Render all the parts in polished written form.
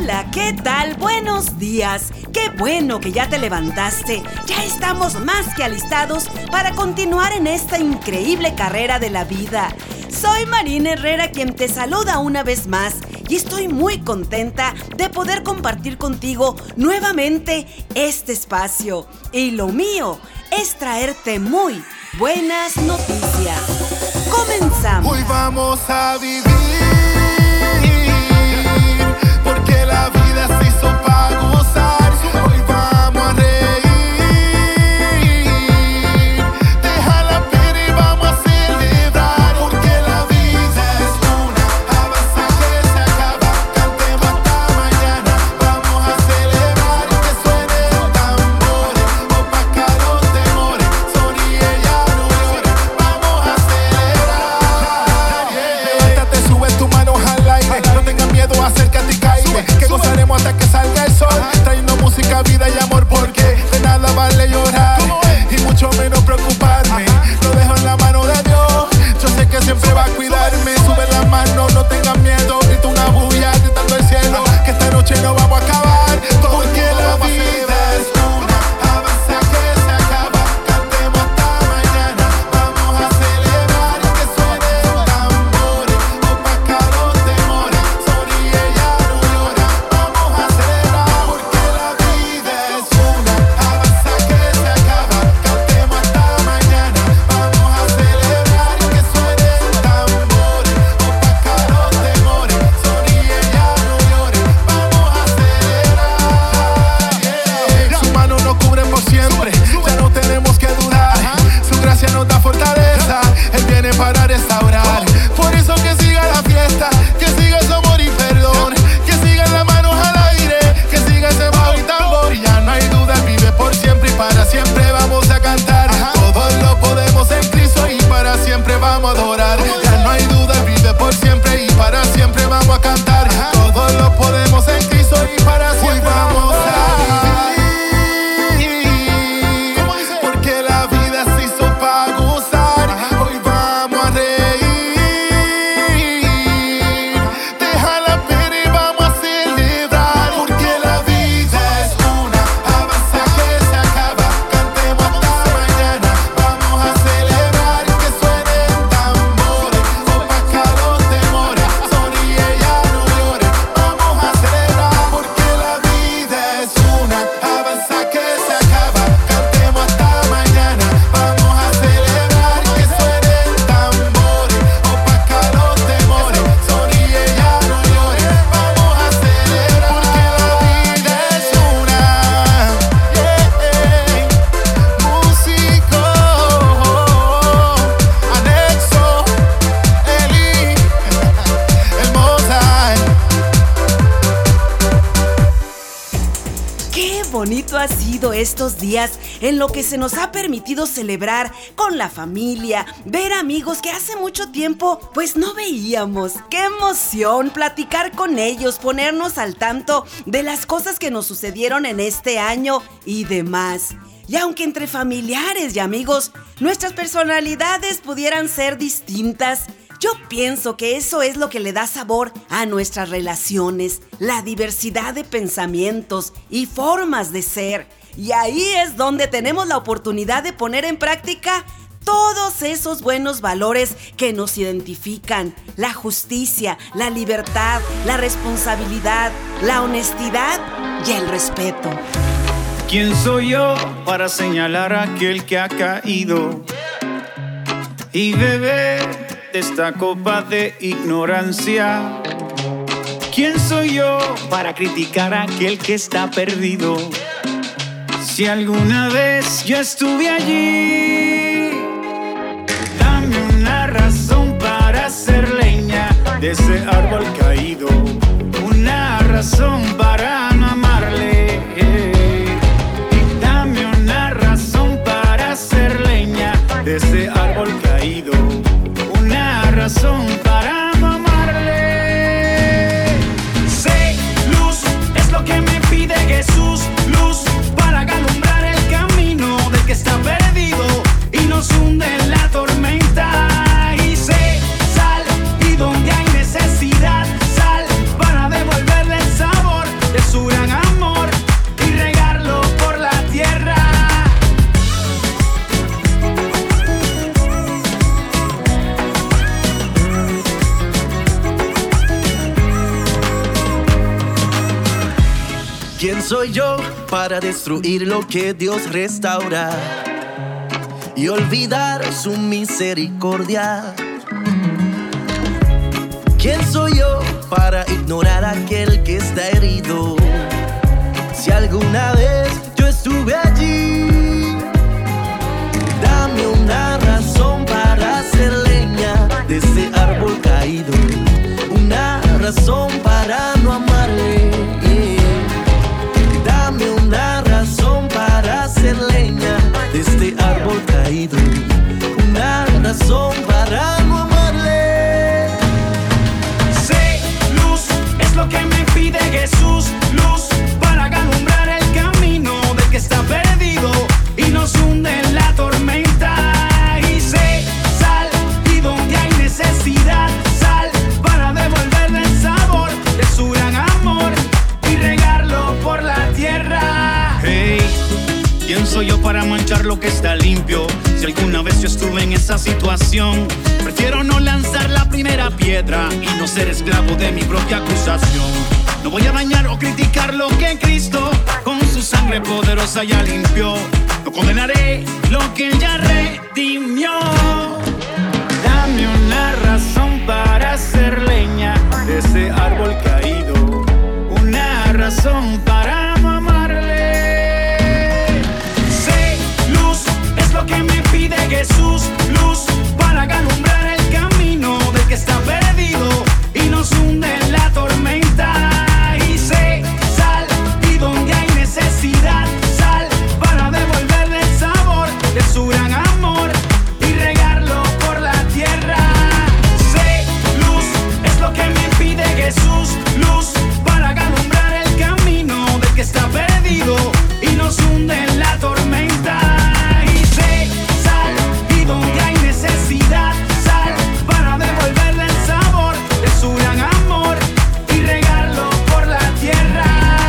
Hola, ¿qué tal? Buenos días. Qué bueno que ya te levantaste. Ya estamos más que alistados para continuar en esta increíble carrera de la vida. Soy Marina Herrera, quien te saluda una vez más, y estoy muy contenta de poder compartir contigo nuevamente este espacio. Y lo mío es traerte muy buenas noticias. Comenzamos. Hoy vamos a vivir, porque la vida se hizo para gozar. Hoy vamos a reír, deja la pena y vamos a celebrar, porque la vida es una avanza que se acaba. Cantemos hasta mañana, vamos a celebrar, que suenen tambores, opaca los temores, sonríe ya no llores, vamos a celebrar. Levántate, sube tus manos al aire, no tengas miedo, acércate y caíre, que gozaremos hasta que salga el sol, trayendo música, vida y amor, porque de nada vale llorar y mucho menos preocuparme. Lo dejo en la mano de Dios, yo sé que siempre va a cuidarme. Sube la mano, no tengas miedo, grita una bulla gritando al cielo, que esta noche no vamos a acabar, porque la vida es una avanza que se acaba. Cantemos hasta mañana, vamos a celebrar, que suenen tambores, opaca los temores, sonríe ya no llora, vamos a celebrar, porque la vida es una avanza que se acaba. Cantemos hasta mañana, vamos a celebrar, que suenen tambores, opaca los temores, sonríe ya no llores, vamos a celebrar. Su mano nos cubre por siempre, ya no tenemos que dudar, su gracia nos da fortaleza, Él viene para restaurar. Por eso que siga la fiesta, que siga su amor y perdón, que sigan las manos al aire, que siga ese bajo y tambor. Ya no hay duda, Él vive por siempre y para siempre vamos a cantar. Todos lo podemos en Cristo y para siempre vamos a adorar. Ya no hay duda, Él vive por siempre y para siempre vamos a cantar. Todos lo podemos en Cristo y para siempre vamos a vivir, porque la vida se hizo para gozar. Hoy vamos a reír, deja la pena y vamos a celebrar, porque la vida es una avanza que se acaba. Cantemos hasta mañana, vamos a celebrar, que suenen tambores, opaca los temores, sonríe ya no llores, vamos a celebrar, porque la vida es una avanza que se acaba. Cantemos hasta mañana, vamos a celebrar, que suenen tambores, opaca los temores, sonríe ya no llores, vamos a celebrar, porque la vida es una. Músico, Anexo, Eli, el Mozart. Qué bonito ha sido estos días en lo que se nos ha permitido celebrar con la familia, ver amigos que hace mucho tiempo pues no veíamos. ¡Qué emoción platicar con ellos, ponernos al tanto de las cosas que nos sucedieron en este año y demás! Y aunque entre familiares y amigos nuestras personalidades pudieran ser distintas, yo pienso que eso es lo que le da sabor a nuestras relaciones, la diversidad de pensamientos y formas de ser. Y ahí es donde tenemos la oportunidad de poner en práctica todos esos buenos valores que nos identifican: la justicia, la libertad, la responsabilidad, la honestidad y el respeto. ¿Quién soy yo para señalar a aquel que ha caído y beber de esta copa de ignorancia? ¿Quién soy yo para criticar a aquel que está perdido? Si alguna vez yo estuve allí, dame una razón para hacer leña de ese árbol caído, una razón para no amarle. Dame una razón para hacer leña de ese árbol caído, una razón para no amarle. Sé, luz es lo que me pide Jesús, luz para alumbrar el camino del que está perdido y nos hunde en la tormenta. Y sé, sal, y donde hay necesidad, ¿Quién soy yo para destruir lo que Dios restaura y olvidar su misericordia? ¿Quién soy yo para ignorar a aquel que está herido? Si alguna vez yo estuve allí, dame una razón para hacer leña de este árbol caído, una razón para no amarle. Dame una razón para hacer leña de este árbol caído, una razón para no amarle. Sé, luz, es lo que me pide Jesús, luz para alumbrar el camino del que está perdido y nos hunde en la tormenta. Y sé, sal, y donde hay necesidad, sal para devolverle el sabor de su gran amor y regarlo por la tierra. Hey, ¿quién soy yo para manchar lo que está limpio? Si alguna vez yo estuve en esa situación, prefiero no lanzar la primera piedra y no ser esclavo de mi propia acusación. No voy a dañar o criticar lo que Cristo con su sangre poderosa ya limpió. No condenaré lo que Él ya redimió. Dame una razón para hacer leña de ese árbol caído, una razón para no amarle. Sé, luz, es lo que me pide Jesús, luz para alumbrar el camino del que está perdido y nos hunde en la tormenta. Y sé, sal, y donde hay necesidad, sal para devolverle el sabor de su gran amor y regarlo por la tierra. Sé, luz, es lo que me pide Jesús, luz para alumbrar el camino del que está perdido y nos hunde en la tormenta. Y sé, sal, y donde hay necesidad, sal para devolverle el sabor de su gran amor y regarlo por la tierra.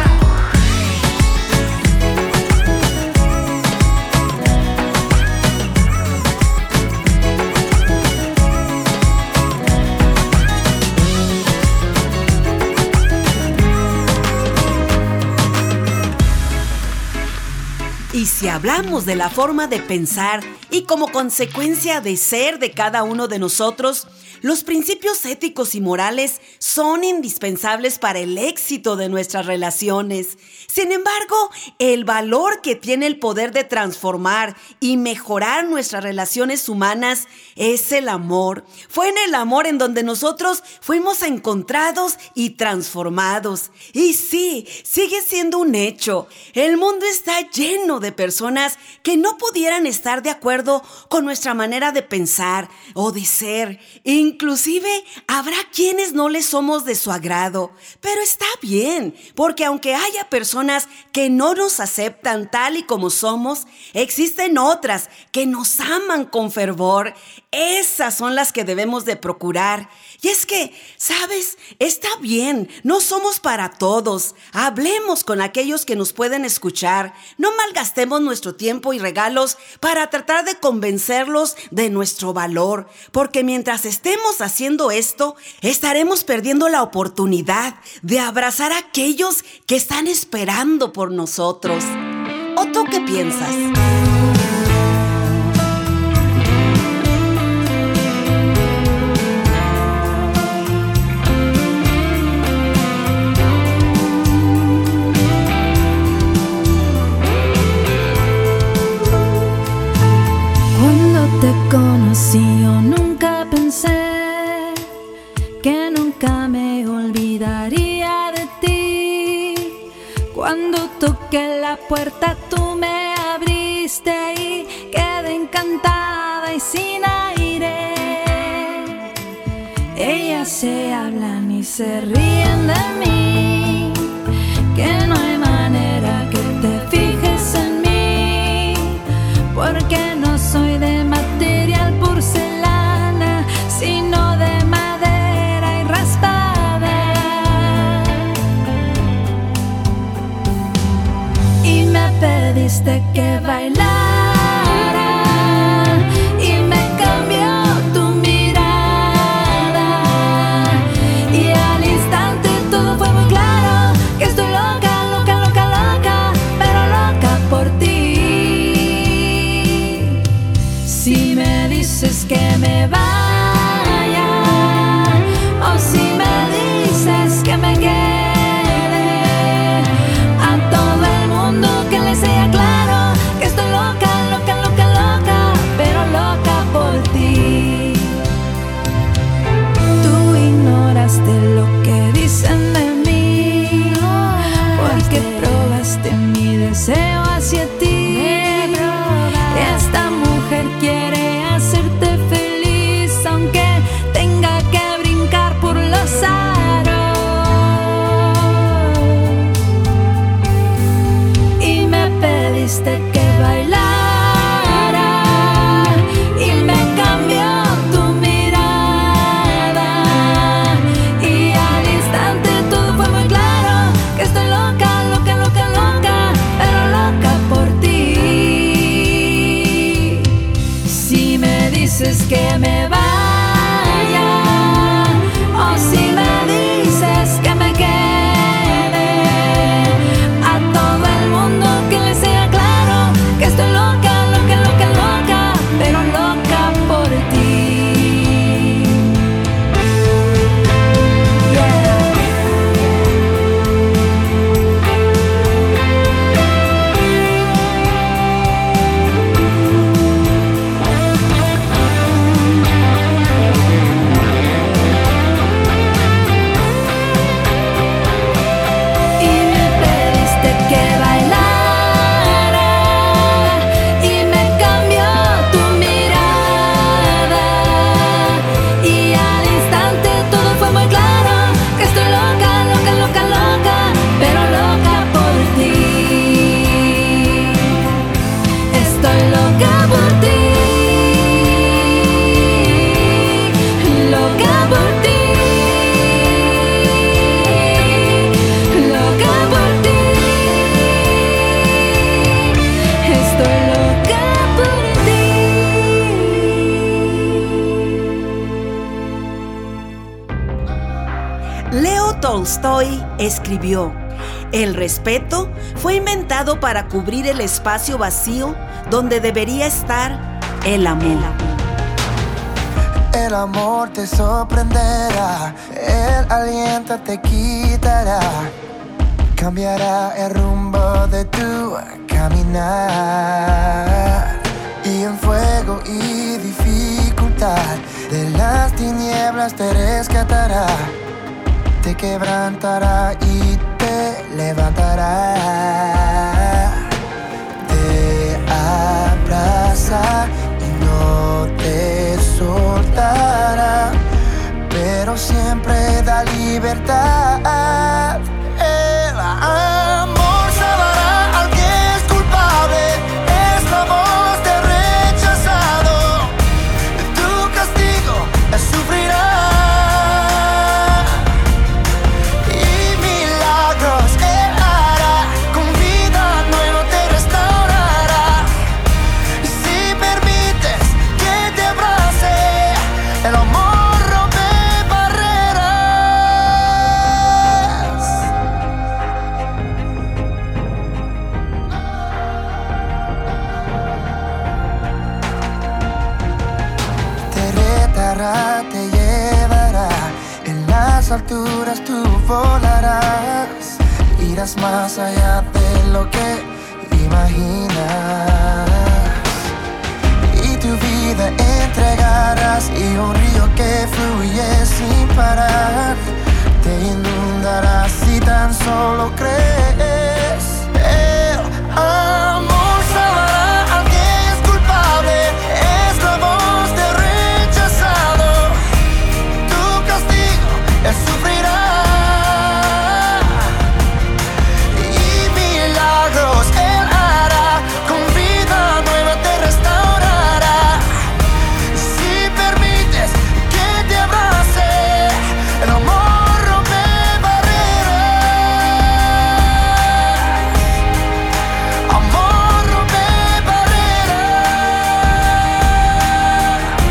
Y si hablamos de la forma de pensar y como consecuencia de ser de cada uno de nosotros, los principios éticos y morales son indispensables para el éxito de nuestras relaciones. Sin embargo, el valor que tiene el poder de transformar y mejorar nuestras relaciones humanas es el amor. Fue en el amor en donde nosotros fuimos encontrados y transformados. Y sí, sigue siendo un hecho. El mundo está lleno de personas que no pudieran estar de acuerdo con nuestra manera de pensar o de ser. Inclusive habrá quienes no les somos de su agrado, pero está bien, porque aunque haya personas que no nos aceptan tal y como somos, existen otras que nos aman con fervor. Esas son las que debemos de procurar. Y es que, ¿sabes? Está bien, no somos para todos. Hablemos con aquellos que nos pueden escuchar. No malgastemos nuestro tiempo y regalos para tratar de convencerlos de nuestro valor, porque mientras estemos haciendo esto, estaremos perdiendo la oportunidad de abrazar a aquellos que están esperando por nosotros. ¿O tú qué piensas? Te conocí, yo nunca pensé que nunca me olvidaría de ti. Cuando toqué la puerta tú me abriste y quedé encantada y sin aire. Ellas se hablan y se ríen de mí, que no hay manera que te fijes en mí, porque no soy de material porcelana, sino de madera y raspada. Y me pediste que bailara y me cambió tu mirada, y al instante todo fue muy claro, que estoy loca, loca, loca, Leo Tolstoy escribió: el respeto fue inventado para cubrir el espacio vacío donde debería estar el amor. El amor te sorprenderá, el aliento te quitará, cambiará el rumbo de tu caminar. Y en fuego y dificultad de las tinieblas te rescatará, te quebrantará y te levantará, te abraza y no te soltará, pero siempre da libertad. El amor salvará al que es culpable, es la voz del rechazado, tu castigo es sufrirá. El amor rompe barreras. Te retará, te llevará, en las alturas tú volarás, irás más allá de lo que imaginas. Tu vida entregarás y un río que fluye sin parar te inundará si tan solo crees. El amor salvará al que es culpable, es la voz del rechazado, tu castigo es sufrirá. Y milagros él hará, con vida nueva te restaurará. El amor rompe barreras. Amor rompe barreras.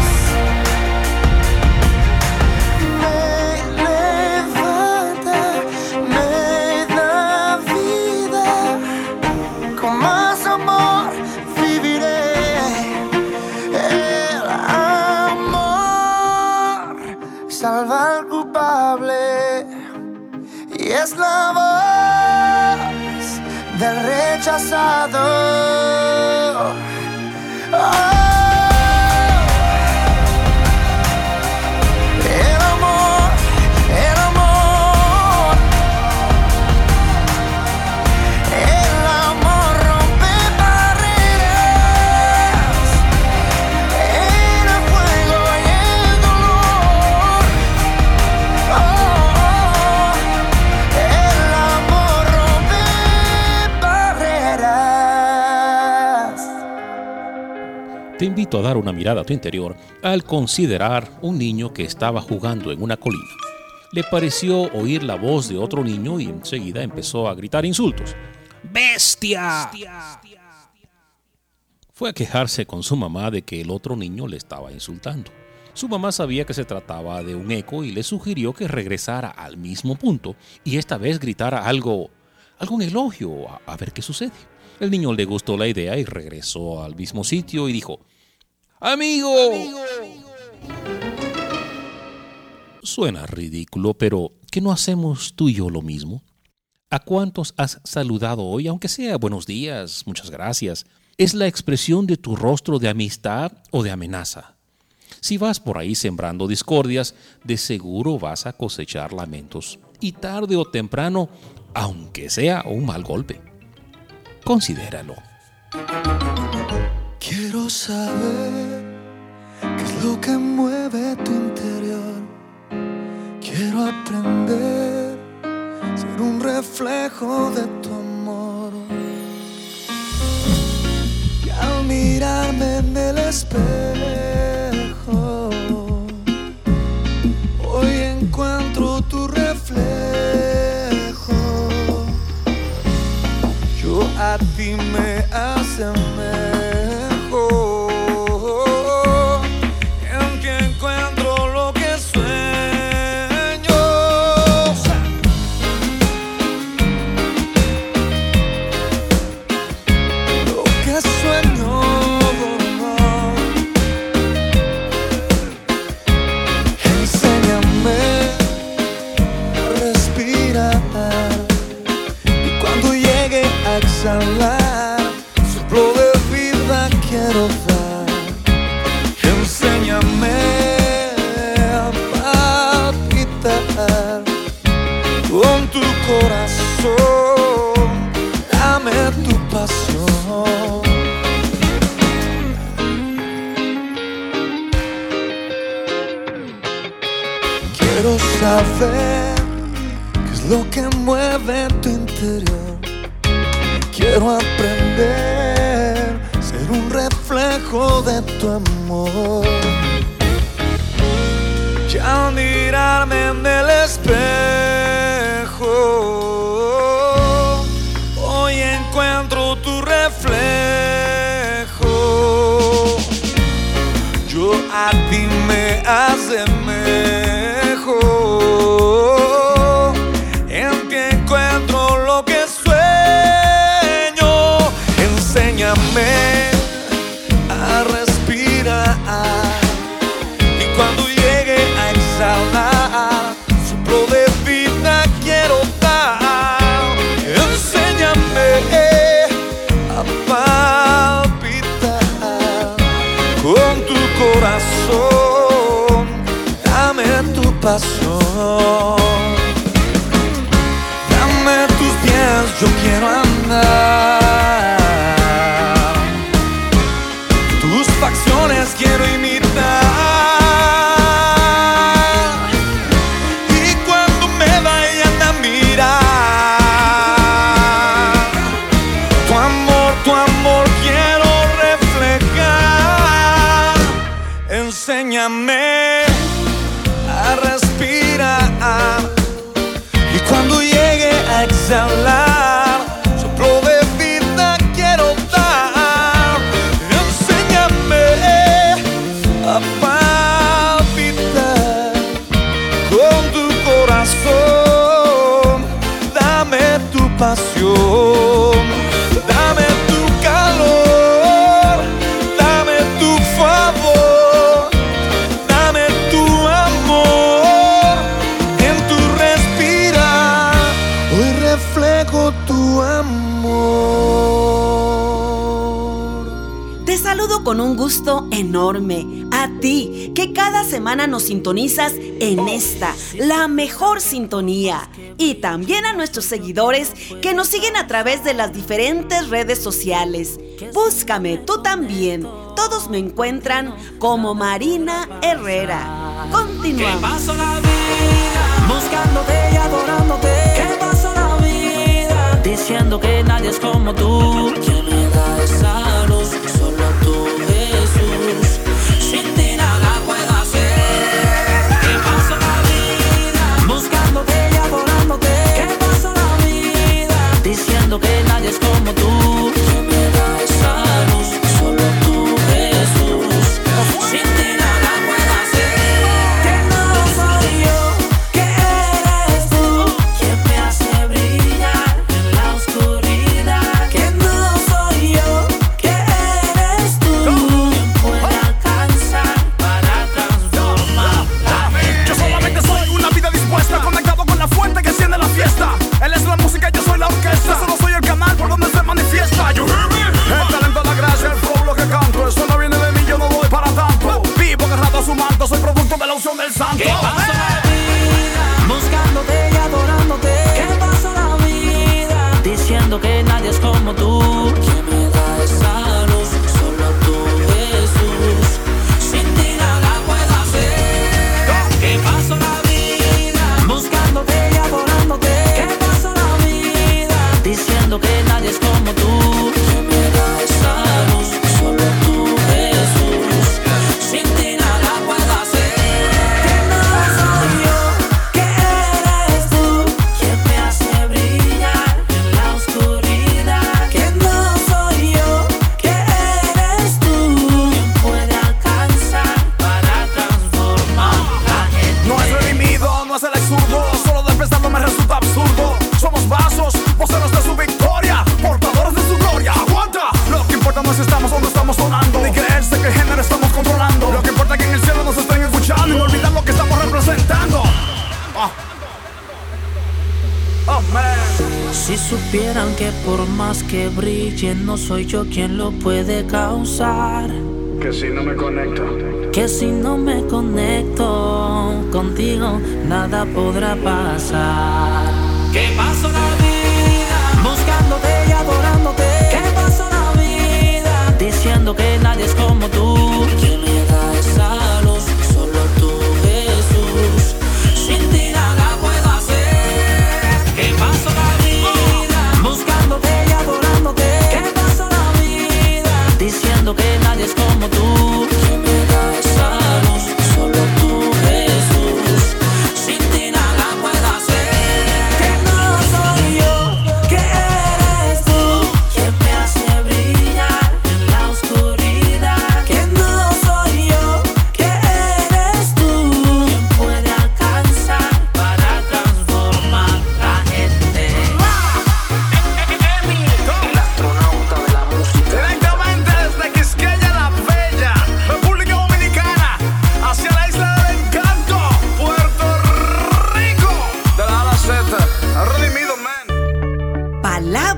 Me levanta, me da vida. Con más amor viviré. El amor salva al culpable y es la voz del rechazado. El amor, el amor, el amor rompe barreras, en el fuego y el dolor. El amor rompe barreras. Te invito a dar una mirada a tu interior al considerar un niño que estaba jugando en una colina. Le pareció oír la voz de otro niño y enseguida empezó a gritar insultos. ¡Bestia! Fue a quejarse con su mamá de que el otro niño le estaba insultando. Su mamá sabía que se trataba de un eco y le sugirió que regresara al mismo punto y esta vez gritara algún elogio a ver qué sucede. El niño le gustó la idea y regresó al mismo sitio y dijo: ¡Amigo! Suena ridículo, pero ¿qué no hacemos tú y yo lo mismo? ¿A cuántos has saludado hoy, aunque sea buenos días, muchas gracias? Es la expresión de tu rostro de amistad o de amenaza. Si vas por ahí sembrando discordias, de seguro vas a cosechar lamentos. Y tarde o temprano, aunque sea un mal golpe. Considéralo. Quiero saber qué es lo que mueve tu interior. Quiero aprender, ser un reflejo de tu amor. Y al mirarme en el espejo, hoy encuentro tu reflejo. Yo a ti me asemejo, en que encuentro lo que sueño. saber qué es lo que mueve tu interior. Quiero aprender, ser un reflejo de tu amor. Ya al mirarme en el espejo, hoy encuentro tu reflejo. Yo a ti me asemejo, en ti encuentro lo que sueño. Enséñame a respirar, y cuando llegue a exhalar, soplo de vida quiero dar. Enséñame a palpitar con tu corazón, dame tu pasión, dame tus pies, yo quiero andar, tus facciones quiero imitar. Y cuando me vayan a mirar, tu amor quiero reflejar. Enséñame a respirar, y cuando llegue a exhalar, soplo de vida quiero dar. Enséñame a palpitar con tu corazón, dame tu pasión, dame tu calor, dame tu favor, dame tu amor. En tu respirar hoy reflejo tu amor. Te saludo con un gusto enorme a ti, que cada semana nos sintonizas en esta, la mejor sintonía. Y también a nuestros seguidores que nos siguen a través de las diferentes redes sociales. Búscame tú también. Todos me encuentran como Marina Herrera. Continuamos. ¿Qué pasó la vida? Buscándote y adorándote. ¿Qué pasó la vida? Diciendo que nadie es como tú. ¿Quién me da esa luz? Solo tú, Jesús. Sin ti nada puedo hacer. ¿Qué pasó la vida? Buscándote y adorándote. ¿Qué pasó la vida? Diciendo que nadie es como tú. ¿Quién me da esa luz? Solo tú, Jesús. Sin ti nada puedo hacer. Que no soy yo, que eres tú, quien me hace brillar en la oscuridad. Que no soy yo, que eres tú, quien puede alcanzar para transformar la gente. Yo solamente soy una vida dispuesta, conectado con la fuente que enciende la fiesta. Él es la música y yo soy la orquesta. Solo soy el canal por donde se manifiesta. You hear me? El talento, la gracia, el flow, lo que canto. Eso no viene de mí, yo no doy para tanto. Vivo agarrado a su manto, soy producto de la unción del santo. ¿Qué pasó la vida? Buscándote y adorándote. ¿Qué pasó la vida? Diciendo que nadie es como tú. ¿Quién me da esa luz? Solo tú, Jesús. Sin ti nada puedo hacer. ¿Qué pasó la vida? Buscándote y adorándote. ¿Qué pasó la vida? Diciendo que nadie es como tú. ¿Quién me da esa luz? Solo tú, Jesús. Sin ti nada puedo hacer. Que no soy yo, que eres tú, quien me hace brillar en la oscuridad. Que no soy yo, que eres tú, quien puede alcanzar para transformar la gente. No es redimido, no es el exurdo. Solo de pensarlo me resulta absurdo. Somos vasos, voceros de su victoria, portadores de su gloria. ¡Aguanta! Lo que importa no es si estamos o no estamos sonando, ni creerse que el género estamos controlando. Lo que importa es que en el cielo nos estén escuchando y no olvidar lo que estamos representando. Oh, man. Si supieran que por más que brille, no soy yo quien lo puede causar. Que si no me conecto, Que si no me conecto contigo, nada podrá pasar. ¿Qué pasó la vida? Buscándote y adorándote. ¿Qué pasó la vida? Diciendo que nadie es como tú. ¿Quién me da esa luz? Solo tú, Jesús. Sin ti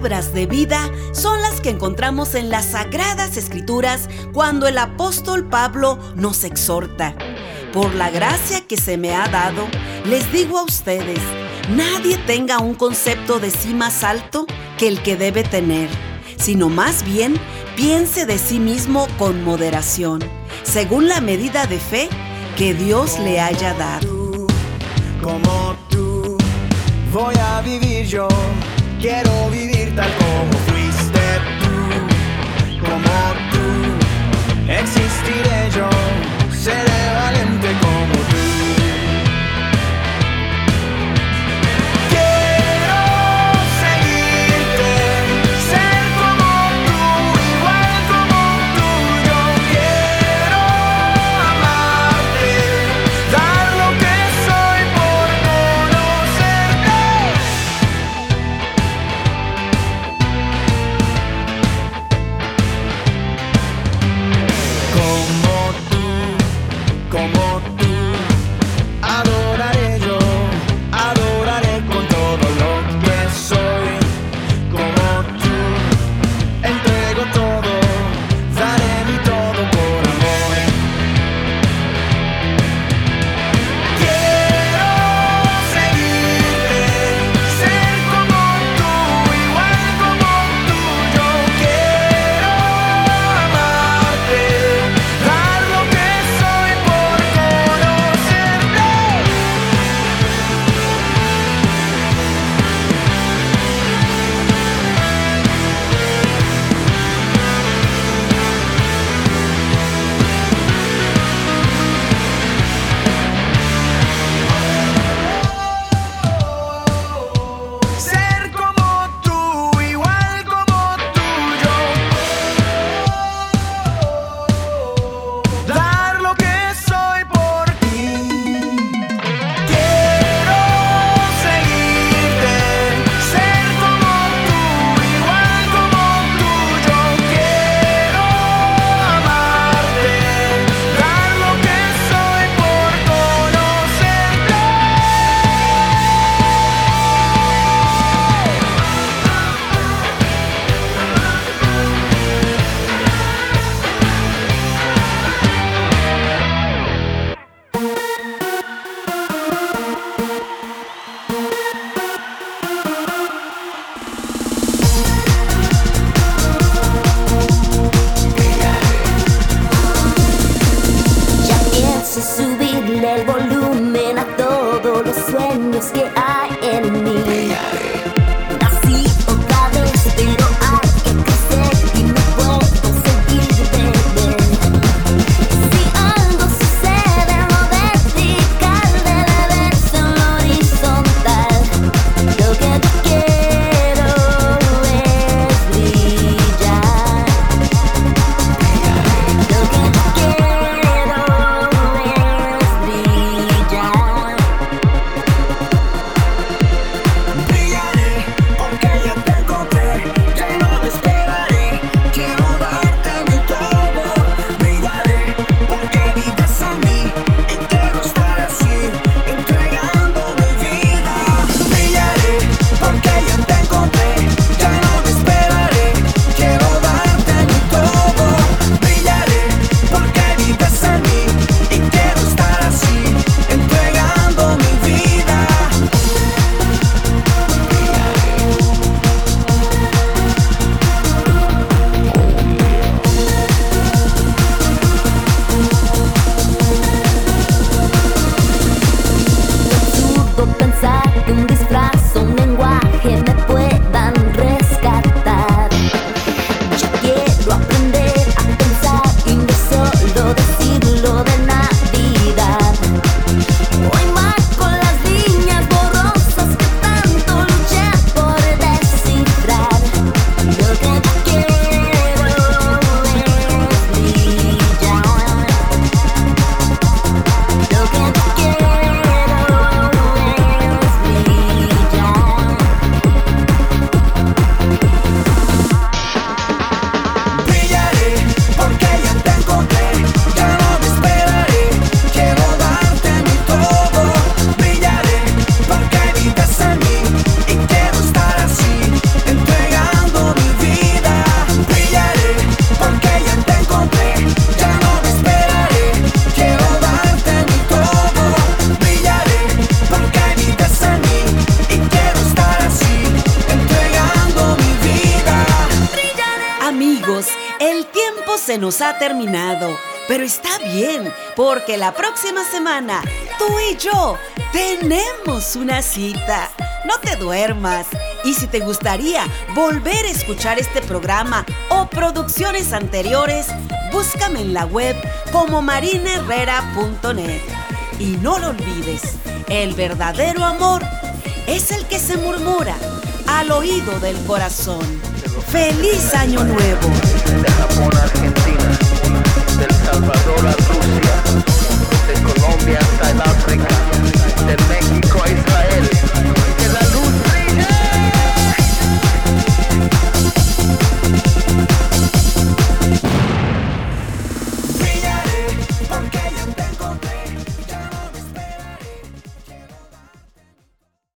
palabras de vida son las que encontramos en las Sagradas Escrituras cuando el apóstol Pablo nos exhorta. Por la gracia que se me ha dado, les digo a ustedes, nadie tenga un concepto de sí más alto que el que debe tener, sino más bien piense de sí mismo con moderación, según la medida de fe que Dios le haya dado. Como tú, voy a vivir yo. Quiero vivir tal como fuiste tú. Como tú, existiré yo. Seré valiente como tú. se nos ha terminado. Pero está bien, porque la próxima semana tú y yo tenemos una cita. No te duermas. Y si te gustaría volver a escuchar este programa o producciones anteriores, búscame en la web como marinaherrera.net. Y no lo olvides, el verdadero amor es el que se murmura al oído del corazón. ¡Feliz Año Nuevo!